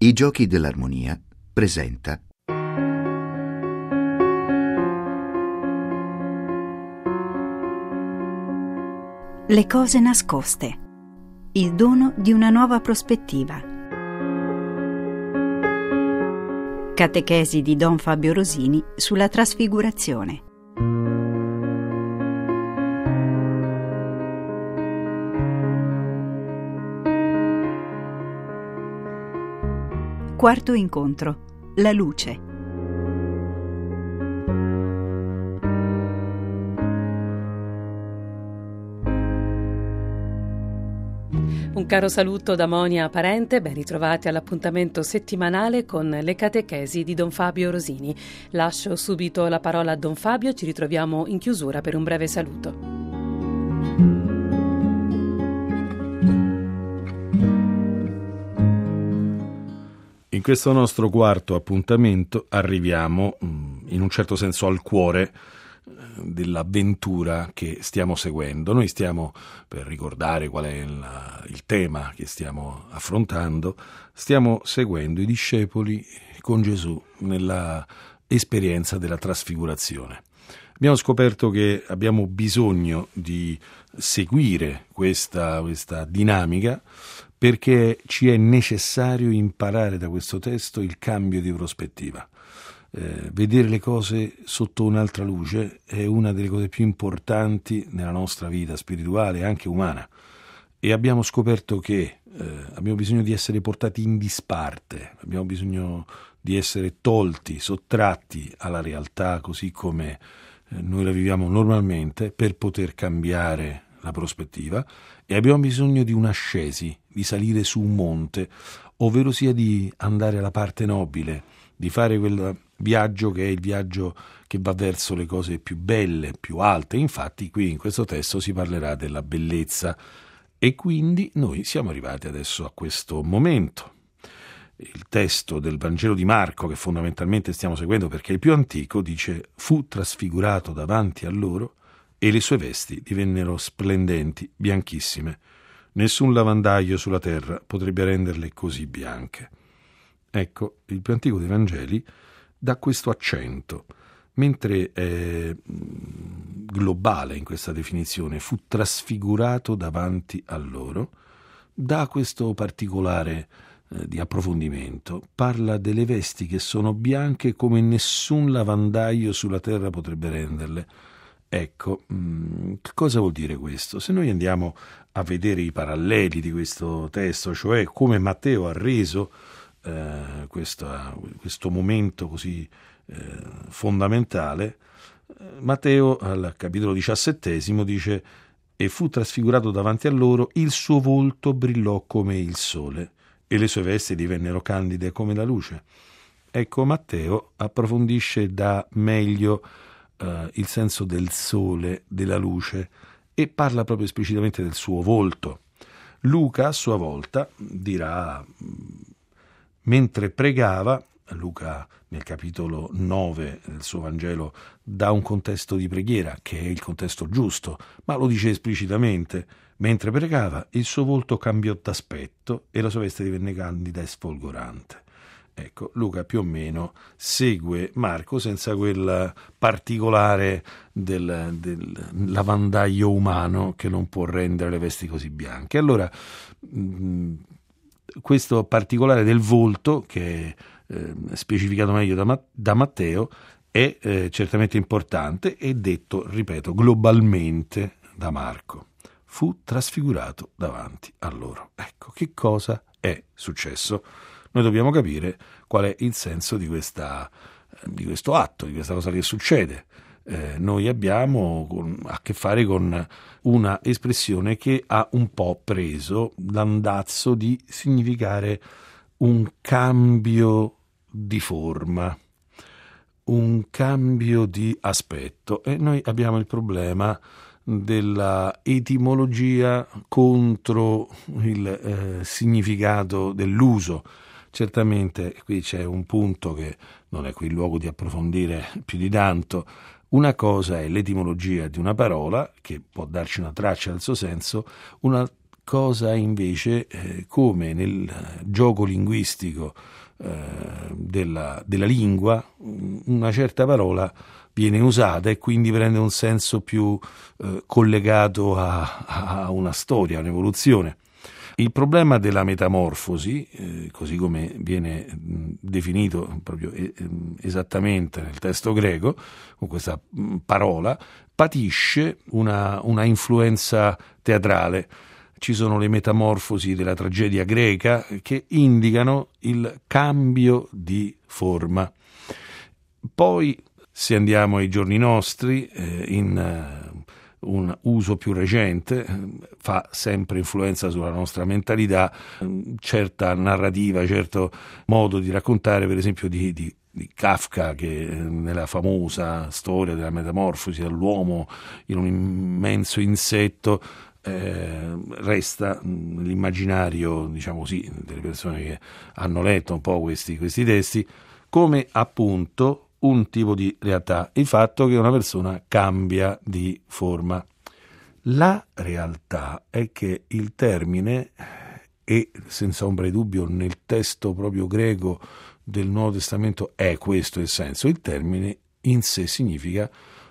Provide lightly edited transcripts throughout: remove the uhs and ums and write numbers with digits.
I Giochi dell'Armonia presenta Le cose nascoste. Il dono di una nuova prospettiva. Catechesi di Don Fabio Rosini sulla trasfigurazione. Quarto incontro. La luce. Un caro saluto da Monia Parente, ben ritrovati all'appuntamento settimanale con le catechesi di Don Fabio Rosini. Lascio subito la parola a Don Fabio, ci ritroviamo in chiusura per un breve saluto. In questo nostro quarto appuntamento arriviamo in un certo senso al cuore dell'avventura che stiamo seguendo. Noi stiamo, per ricordare qual è il tema che stiamo affrontando, stiamo seguendo i discepoli con Gesù nella esperienza della trasfigurazione. Abbiamo scoperto che abbiamo bisogno di seguire questa dinamica perché ci è necessario imparare da questo testo il cambio di prospettiva. Vedere le cose sotto un'altra luce è una delle cose più importanti nella nostra vita spirituale e anche umana, e abbiamo scoperto che abbiamo bisogno di essere portati in disparte, abbiamo bisogno di essere tolti, sottratti alla realtà così come noi la viviamo normalmente per poter cambiare la prospettiva, e abbiamo bisogno di un'ascesi, di salire su un monte, ovvero sia di andare alla parte nobile, di fare quel viaggio che è il viaggio che va verso le cose più belle, più alte. Infatti qui in questo testo si parlerà della bellezza, e quindi noi siamo arrivati adesso a questo momento. Il testo del Vangelo di Marco, che fondamentalmente stiamo seguendo perché è il più antico, dice: fu trasfigurato davanti a loro e le sue vesti divennero splendenti, bianchissime. Nessun lavandaio sulla terra potrebbe renderle così bianche. Ecco, il più antico dei Vangeli dà questo accento, mentre è globale in questa definizione, fu trasfigurato davanti a loro, dà questo particolare di approfondimento, parla delle vesti che sono bianche come nessun lavandaio sulla terra potrebbe renderle. Ecco, che cosa vuol dire questo? Se noi andiamo a vedere i paralleli di questo testo, cioè come Matteo ha reso questo momento così fondamentale, Matteo al capitolo 17 dice: e fu trasfigurato davanti a loro, il suo volto brillò come il sole e le sue vesti divennero candide come la luce. Ecco, Matteo approfondisce da meglio il senso del sole, della luce, e parla proprio esplicitamente del suo volto. Luca a sua volta dirà: mentre pregava, Luca nel capitolo 9 del suo Vangelo dà un contesto di preghiera che è il contesto giusto, ma lo dice esplicitamente: mentre pregava il suo volto cambiò d'aspetto e la sua veste divenne candida e sfolgorante. Ecco, Luca più o meno segue Marco senza quel particolare del lavandaio umano che non può rendere le vesti così bianche. Allora, questo particolare del volto, che è specificato meglio da Matteo, è certamente importante, e detto, ripeto, globalmente da Marco. Fu trasfigurato davanti a loro. Ecco, che cosa è successo? Noi dobbiamo capire qual è il senso di questo atto, di questa cosa che succede. Noi abbiamo a che fare con una espressione che ha un po' preso l'andazzo di significare un cambio di forma, un cambio di aspetto, e noi abbiamo il problema della etimologia contro il significato dell'uso. Certamente qui c'è un punto che non è qui il luogo di approfondire più di tanto. Una cosa è l'etimologia di una parola, che può darci una traccia del suo senso, una cosa invece, come nel gioco linguistico della lingua, una certa parola viene usata e quindi prende un senso più collegato a una storia, a un'evoluzione. Il problema della metamorfosi, così come viene definito proprio esattamente nel testo greco, con questa parola, patisce una influenza teatrale. Ci sono le metamorfosi della tragedia greca che indicano il cambio di forma. Poi, se andiamo ai giorni nostri, in un uso più recente, fa sempre influenza sulla nostra mentalità, certa narrativa, certo modo di raccontare, per esempio di Kafka, che nella famosa storia della metamorfosi dell'uomo in un immenso insetto resta nell'immaginario, diciamo così, delle persone che hanno letto un po' questi testi, come appunto un tipo di realtà, il fatto che una persona cambia di forma. La realtà è che il termine, e senza ombra di dubbio nel testo proprio greco del Nuovo Testamento è questo il senso, il termine in sé significa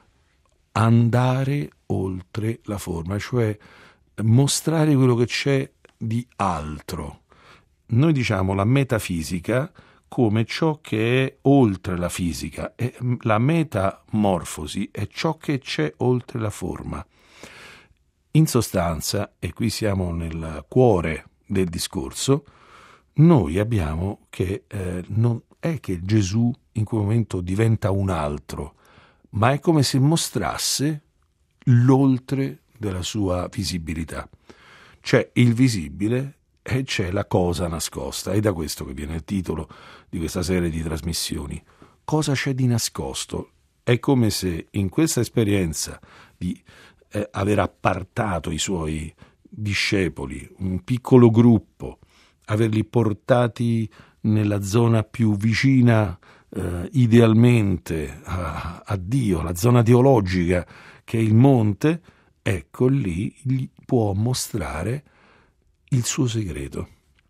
andare oltre la forma, cioè mostrare quello che c'è di altro. Noi diciamo la metafisica come ciò che è oltre la fisica, e la metamorfosi è ciò che c'è oltre la forma. In sostanza, e qui siamo nel cuore del discorso, noi abbiamo che non è che Gesù in quel momento diventa un altro, ma è come se mostrasse l'oltre della sua visibilità. C'è il visibile e c'è la cosa nascosta, è da questo che viene il titolo di questa serie di trasmissioni. Cosa c'è di nascosto? È come se in questa esperienza di aver appartato i suoi discepoli, un piccolo gruppo, averli portati nella zona più vicina idealmente a Dio, la zona teologica che è il monte, ecco lì gli può mostrare il suo segreto.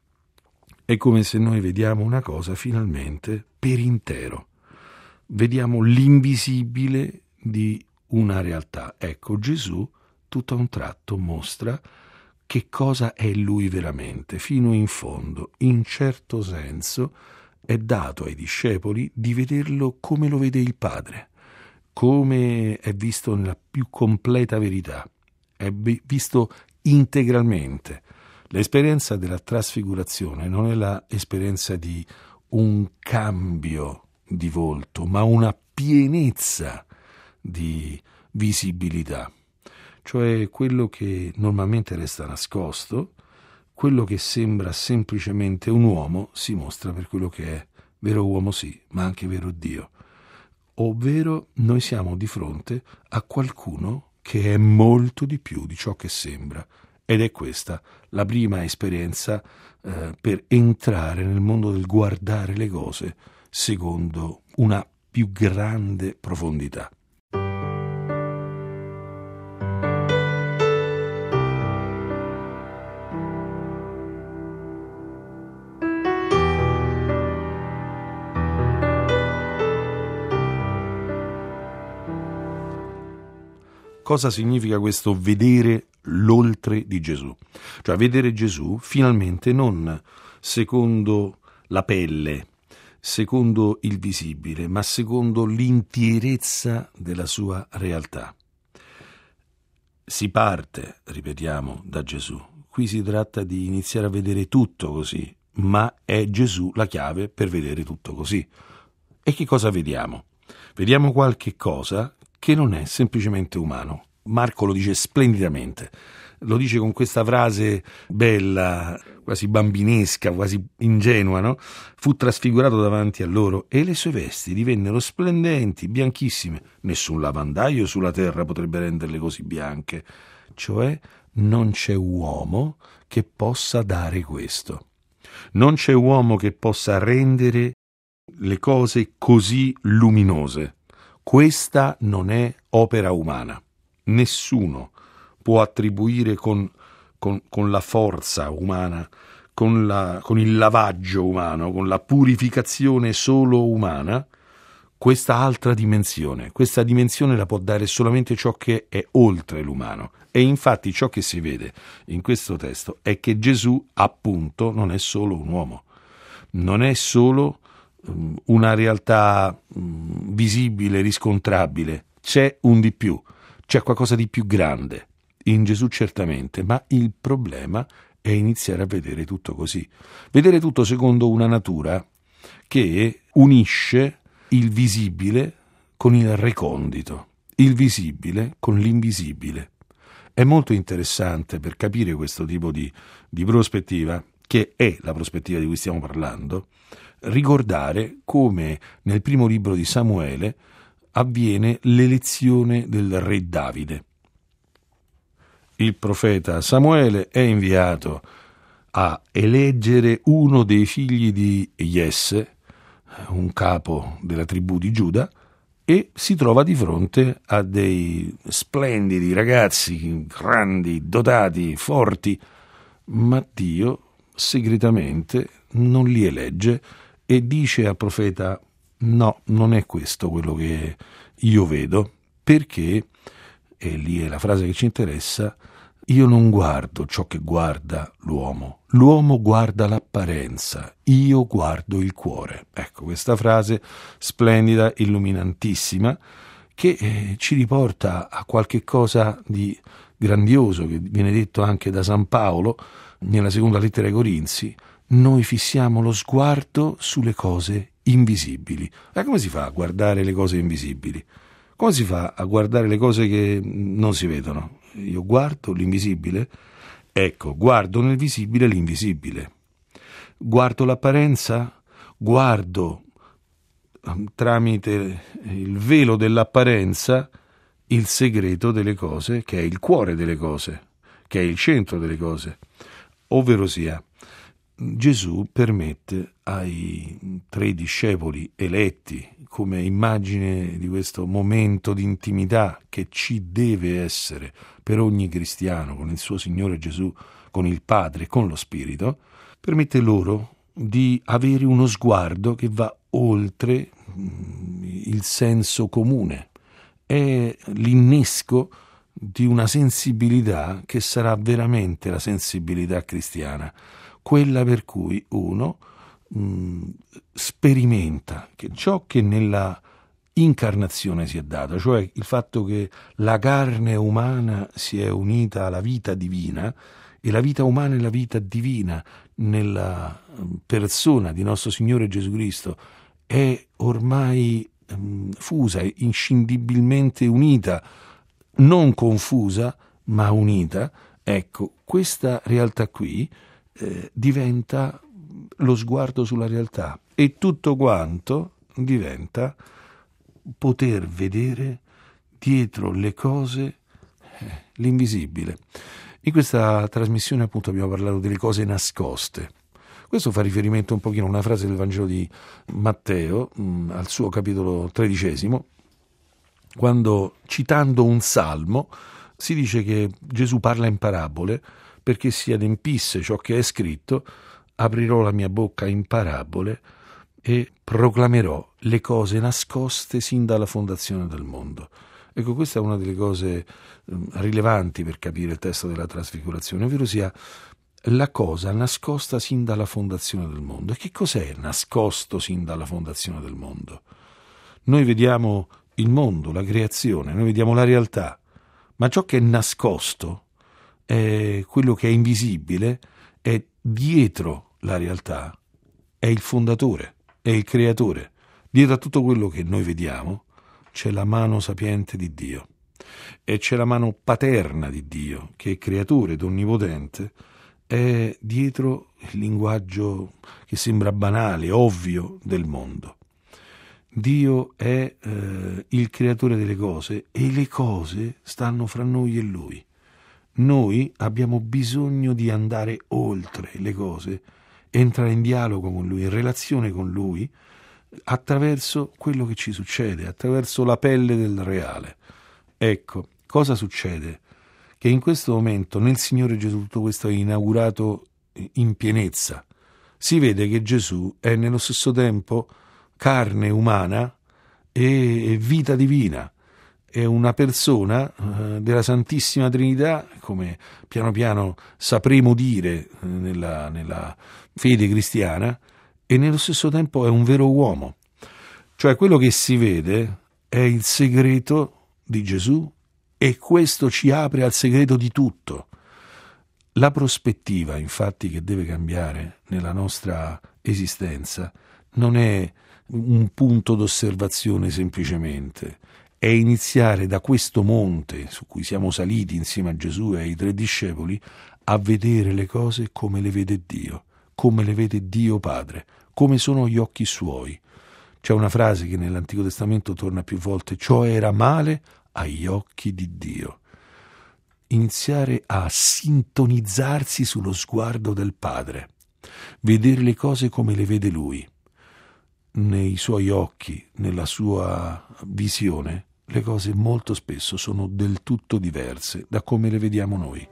È come se noi vediamo una cosa finalmente per intero. Vediamo l'invisibile di una realtà. Ecco, Gesù tutto a un tratto mostra che cosa è Lui veramente, fino in fondo. In certo senso è dato ai discepoli di vederlo come lo vede il Padre, come è visto nella più completa verità, è visto integralmente. L'esperienza della trasfigurazione non è l'esperienza di un cambio di volto, ma una pienezza di visibilità, cioè quello che normalmente resta nascosto, quello che sembra semplicemente un uomo si mostra per quello che è, vero uomo sì, ma anche vero Dio, ovvero noi siamo di fronte a qualcuno che è molto di più di ciò che sembra. Ed è questa la prima esperienza per entrare nel mondo del guardare le cose secondo una più grande profondità. Cosa significa questo vedere l'oltre di Gesù? Cioè vedere Gesù finalmente non secondo la pelle, secondo il visibile, ma secondo l'intierezza della sua realtà. Si parte, ripetiamo, da Gesù. Qui si tratta di iniziare a vedere tutto così, ma è Gesù la chiave per vedere tutto così. E che cosa vediamo? Vediamo qualche cosa che non è semplicemente umano. Marco lo dice splendidamente, lo dice con questa frase bella, quasi bambinesca, quasi ingenua, no? Fu trasfigurato davanti a loro e le sue vesti divennero splendenti, bianchissime. Nessun lavandaio sulla terra potrebbe renderle così bianche. Cioè non c'è uomo che possa dare questo. Non c'è uomo che possa rendere le cose così luminose. Questa non è opera umana. Nessuno può attribuire con con la forza umana, con il lavaggio umano, con la purificazione solo umana, questa altra dimensione. Questa dimensione la può dare solamente ciò che è oltre l'umano. E infatti ciò che si vede in questo testo è che Gesù, appunto, non è solo un uomo, non è solo una realtà visibile, riscontrabile, c'è un di più, c'è qualcosa di più grande in Gesù certamente, ma il problema è iniziare a vedere tutto così, vedere tutto secondo una natura che unisce il visibile con il recondito, il visibile con l'invisibile. È molto interessante per capire questo tipo di prospettiva, che è la prospettiva di cui stiamo parlando, ricordare come nel primo libro di Samuele avviene l'elezione del re Davide. Il profeta Samuele è inviato a eleggere uno dei figli di Jesse, un capo della tribù di Giuda, e si trova di fronte a dei splendidi ragazzi, grandi, dotati, forti, ma Dio segretamente non li elegge e dice al profeta: no, non è questo quello che io vedo, perché, e lì è la frase che ci interessa, io non guardo ciò che guarda l'uomo. L'uomo guarda l'apparenza, io guardo il cuore. Ecco, questa frase splendida, illuminantissima, che ci riporta a qualche cosa di grandioso, che viene detto anche da San Paolo nella seconda lettera ai Corinzi: noi fissiamo lo sguardo sulle cose invisibili. E come si fa a guardare le cose invisibili? Come si fa a guardare le cose che non si vedono? Io guardo l'invisibile? Ecco, guardo nel visibile l'invisibile. Guardo l'apparenza? Guardo tramite il velo dell'apparenza il segreto delle cose, che è il cuore delle cose, che è il centro delle cose. Ovvero sia, Gesù permette ai 3 discepoli eletti, come immagine di questo momento di intimità che ci deve essere per ogni cristiano con il suo Signore Gesù, con il Padre, con lo Spirito, permette loro di avere uno sguardo che va oltre il senso comune. È l'innesco di una sensibilità che sarà veramente la sensibilità cristiana, quella per cui uno sperimenta che ciò che nella incarnazione si è dato, cioè il fatto che la carne umana si è unita alla vita divina, e la vita umana e la vita divina nella persona di nostro Signore Gesù Cristo è ormai fusa, inscindibilmente unita, non confusa ma unita. Ecco, questa realtà qui diventa lo sguardo sulla realtà, e tutto quanto diventa poter vedere dietro le cose l'invisibile. In questa trasmissione appunto abbiamo parlato delle cose nascoste. Questo fa riferimento un pochino a una frase del Vangelo di Matteo, al suo capitolo 13, quando, citando un salmo, si dice che Gesù parla in parabole perché si adempisse ciò che è scritto: aprirò la mia bocca in parabole e proclamerò le cose nascoste sin dalla fondazione del mondo. Ecco, questa è una delle cose rilevanti per capire il testo della trasfigurazione, ovvero sia la cosa nascosta sin dalla fondazione del mondo. E che cos'è nascosto sin dalla fondazione del mondo? Noi vediamo il mondo, la creazione, noi vediamo la realtà, ma ciò che è nascosto è quello che è invisibile, è dietro la realtà, è il fondatore, è il creatore. Dietro a tutto quello che noi vediamo c'è la mano sapiente di Dio, e c'è la mano paterna di Dio, che è creatore ed onnipotente. È dietro il linguaggio che sembra banale, ovvio del mondo. Dio è il creatore delle cose, e le cose stanno fra noi e Lui. Noi abbiamo bisogno di andare oltre le cose, entrare in dialogo con Lui, in relazione con Lui, attraverso quello che ci succede, attraverso la pelle del reale. Ecco, cosa succede? che in questo momento nel Signore Gesù tutto questo è inaugurato in pienezza. Si vede che Gesù è nello stesso tempo carne umana e vita divina. È una persona della Santissima Trinità, come piano piano sapremo dire nella fede cristiana, e nello stesso tempo è un vero uomo. Cioè quello che si vede è il segreto di Gesù, e questo ci apre al segreto di tutto. La prospettiva, infatti, che deve cambiare nella nostra esistenza non è un punto d'osservazione semplicemente, è iniziare da questo monte su cui siamo saliti insieme a Gesù e ai 3 discepoli a vedere le cose come le vede Dio, come le vede Dio Padre, come sono gli occhi suoi. C'è una frase che nell'Antico Testamento torna più volte: ciò era male agli occhi di Dio. Iniziare a sintonizzarsi sullo sguardo del Padre, vedere le cose come le vede Lui. Nei suoi occhi, nella sua visione, le cose molto spesso sono del tutto diverse da come le vediamo noi.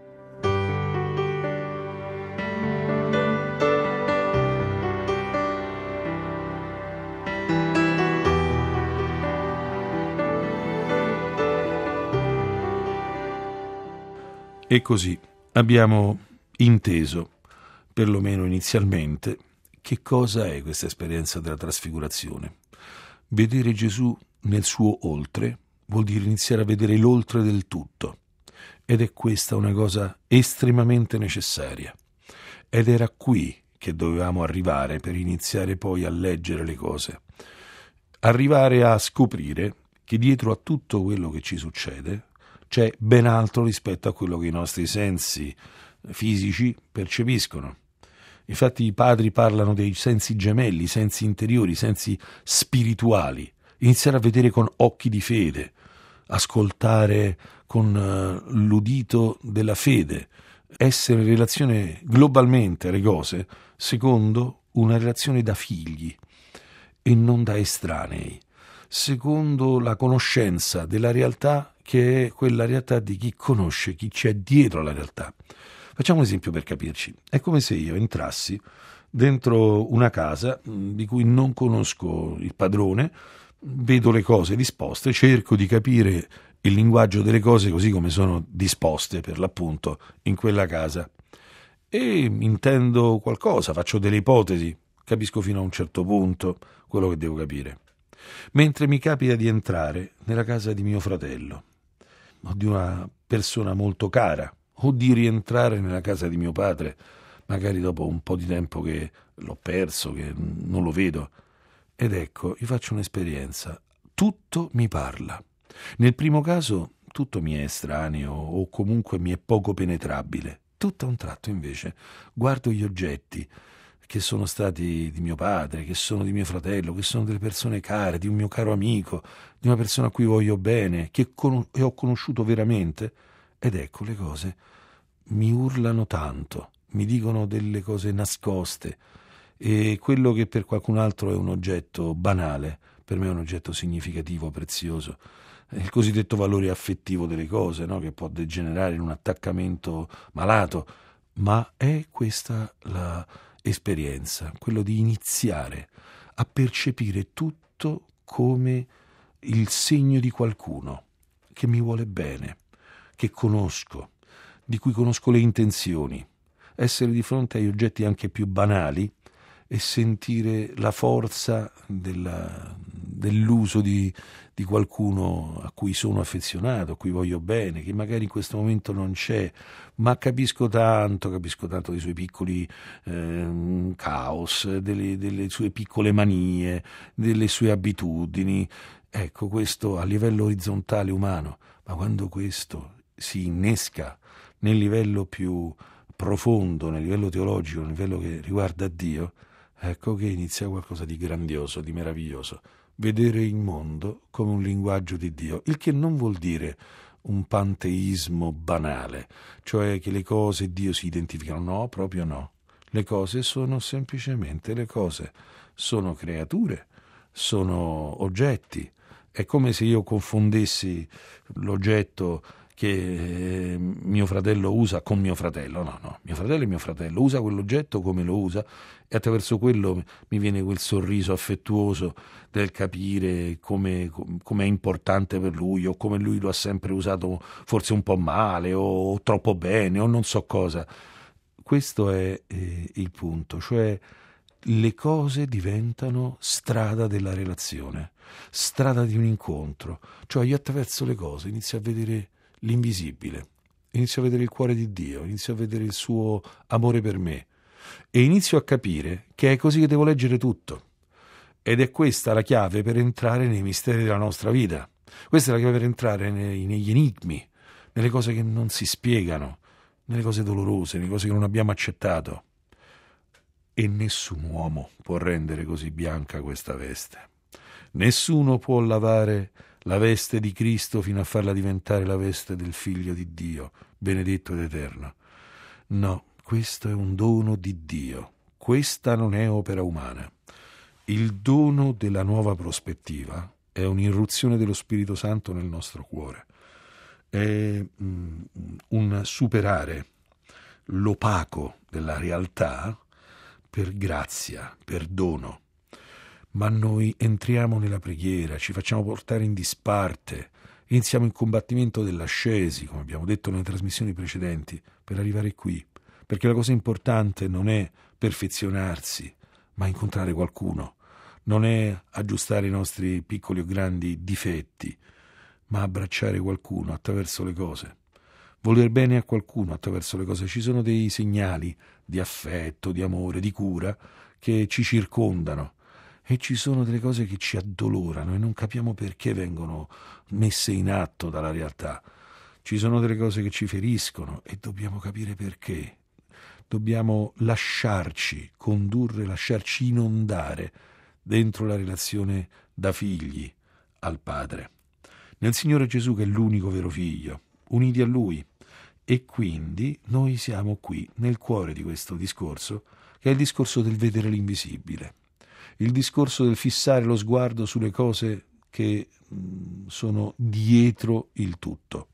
E così abbiamo inteso, perlomeno inizialmente, che cosa è questa esperienza della trasfigurazione. Vedere Gesù nel suo oltre vuol dire iniziare a vedere l'oltre del tutto, ed è questa una cosa estremamente necessaria. Ed era qui che dovevamo arrivare per iniziare poi a leggere le cose. Arrivare a scoprire che dietro a tutto quello che ci succede c'è ben altro rispetto a quello che i nostri sensi fisici percepiscono. Infatti i padri parlano dei sensi gemelli, sensi interiori, sensi spirituali. Iniziare a vedere con occhi di fede, ascoltare con l'udito della fede, essere in relazione globalmente alle cose secondo una relazione da figli e non da estranei, secondo la conoscenza della realtà che è quella realtà di chi conosce, chi c'è dietro alla realtà. Facciamo un esempio per capirci. È come se io entrassi dentro una casa di cui non conosco il padrone, vedo le cose disposte, cerco di capire il linguaggio delle cose così come sono disposte per l'appunto in quella casa e intendo qualcosa, faccio delle ipotesi, capisco fino a un certo punto quello che devo capire. Mentre mi capita di entrare nella casa di mio fratello o di una persona molto cara, o di rientrare nella casa di mio padre, magari dopo un po' di tempo che l'ho perso, che non lo vedo. Ed ecco, io faccio un'esperienza. Tutto mi parla. Nel primo caso tutto mi è estraneo o comunque mi è poco penetrabile. Tutto a un tratto invece guardo gli oggetti che sono stati di mio padre, che sono di mio fratello, che sono delle persone care, di un mio caro amico, di una persona a cui voglio bene, che ho conosciuto veramente. Ed ecco, le cose mi urlano tanto, mi dicono delle cose nascoste, e quello che per qualcun altro è un oggetto banale, per me è un oggetto significativo, prezioso. È il cosiddetto valore affettivo delle cose, no? Che può degenerare in un attaccamento malato, ma è questa la esperienza, quello di iniziare a percepire tutto come il segno di qualcuno che mi vuole bene, che conosco, di cui conosco le intenzioni, essere di fronte agli oggetti anche più banali e sentire la forza dell'uso di qualcuno a cui sono affezionato, a cui voglio bene, che magari in questo momento non c'è, ma capisco tanto dei suoi piccoli caos, delle sue piccole manie, delle sue abitudini. Ecco, questo a livello orizzontale umano, ma quando questo si innesca nel livello più profondo, nel livello teologico, nel livello che riguarda Dio, ecco che inizia qualcosa di grandioso, di meraviglioso. Vedere il mondo come un linguaggio di Dio, il che non vuol dire un panteismo banale, cioè che le cose e Dio si identificano. No, proprio no. Le cose sono semplicemente le cose, sono creature, sono oggetti. È come se io confondessi l'oggetto che mio fratello usa con mio fratello, no, mio fratello è mio fratello, usa quell'oggetto come lo usa e attraverso quello mi viene quel sorriso affettuoso del capire come è importante per lui, o come lui lo ha sempre usato forse un po' male o troppo bene o non so cosa. Questo è il punto, cioè le cose diventano strada della relazione, strada di un incontro, cioè io attraverso le cose inizio a vedere l'invisibile, inizio a vedere il cuore di Dio, inizio a vedere il suo amore per me e inizio a capire che è così che devo leggere tutto. Ed è questa la chiave per entrare nei misteri della nostra vita. Questa è la chiave per entrare negli enigmi, nelle cose che non si spiegano, nelle cose dolorose, nelle cose che non abbiamo accettato. E nessun uomo può rendere così bianca questa veste. Nessuno può lavare la veste di Cristo fino a farla diventare la veste del Figlio di Dio, benedetto ed eterno. No, questo è un dono di Dio. Questa non è opera umana. Il dono della nuova prospettiva è un'irruzione dello Spirito Santo nel nostro cuore. È un superare l'opaco della realtà per grazia, per dono. Ma noi entriamo nella preghiera, ci facciamo portare in disparte, iniziamo il combattimento dell'ascesi, come abbiamo detto nelle trasmissioni precedenti, per arrivare qui. Perché la cosa importante non è perfezionarsi, ma incontrare qualcuno. Non è aggiustare i nostri piccoli o grandi difetti, ma abbracciare qualcuno attraverso le cose. Voler bene a qualcuno attraverso le cose. Ci sono dei segnali di affetto, di amore, di cura che ci circondano. E ci sono delle cose che ci addolorano e non capiamo perché vengono messe in atto dalla realtà. Ci sono delle cose che ci feriscono e dobbiamo capire perché. Dobbiamo lasciarci condurre, lasciarci inondare dentro la relazione da figli al Padre. Nel Signore Gesù, che è l'unico vero Figlio, uniti a Lui. E quindi noi siamo qui, nel cuore di questo discorso, che è il discorso del vedere l'invisibile. Il discorso del fissare lo sguardo sulle cose che sono dietro il tutto.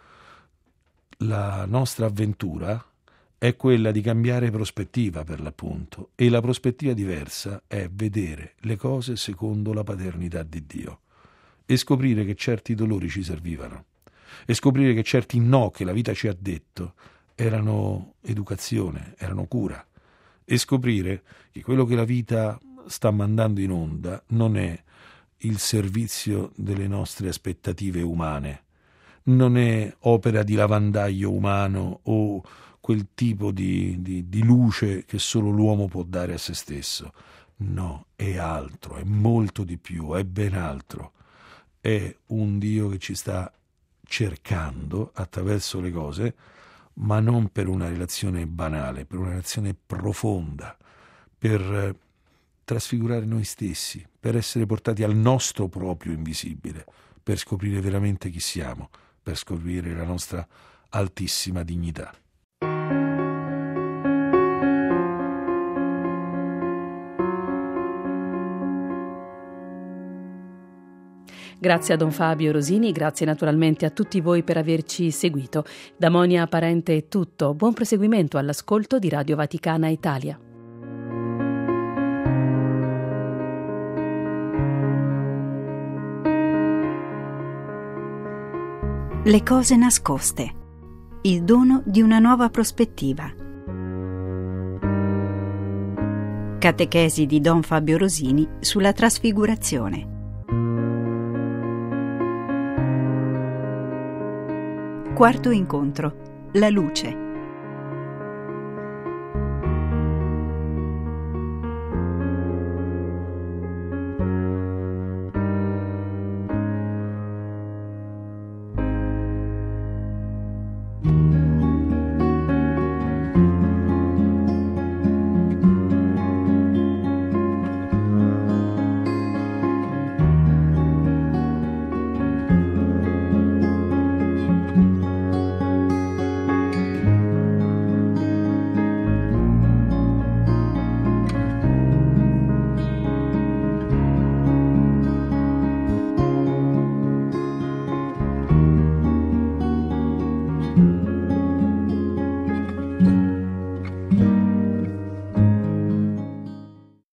La nostra avventura è quella di cambiare prospettiva, per l'appunto, e la prospettiva diversa è vedere le cose secondo la paternità di Dio e scoprire che certi dolori ci servivano e scoprire che certi no che la vita ci ha detto erano educazione, erano cura, e scoprire che quello che la vita sta mandando in onda non è il servizio delle nostre aspettative umane, non è opera di lavandaio umano o quel tipo di luce che solo l'uomo può dare a se stesso. No, è altro, è molto di più, è ben altro. È un Dio che ci sta cercando attraverso le cose, ma non per una relazione banale, per una relazione profonda, per trasfigurare noi stessi, per essere portati al nostro proprio invisibile, per scoprire veramente chi siamo, per scoprire la nostra altissima dignità. Grazie a Don Fabio Rosini, grazie naturalmente a tutti voi per averci seguito. Da Monia Parente è tutto, buon proseguimento all'ascolto di Radio Vaticana Italia. Le cose nascoste. Il dono di una nuova prospettiva. Catechesi di Don Fabio Rosini sulla trasfigurazione. Quarto incontro. La luce.